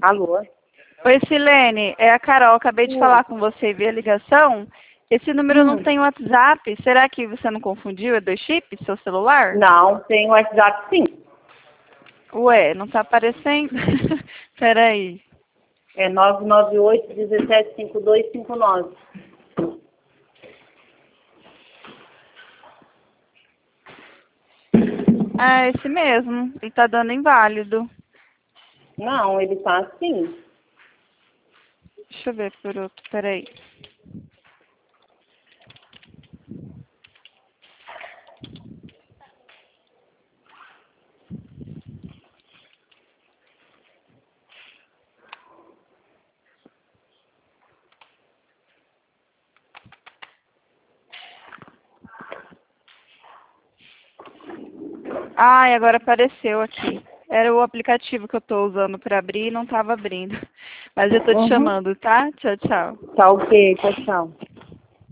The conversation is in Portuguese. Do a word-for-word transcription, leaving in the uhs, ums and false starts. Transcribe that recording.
Alô? Oi, Silene, é a Carol, acabei de Oi. falar com você via ligação. Esse número não Hum. tem WhatsApp, será que você não confundiu? É dois chips, seu celular? Não, tem WhatsApp sim. Ué, não tá aparecendo? Peraí. É nove nove oito, um sete, cinco dois cinco nove. Ah, esse mesmo, ele tá dando inválido. Não, ele tá assim. Deixa eu ver por outro, peraí. Ai, agora apareceu aqui. Era o aplicativo que eu tô usando pra abrir e não tava abrindo. Mas eu tô te Uhum. chamando, tá? Tchau, tchau. Tá ok, tchau, tchau.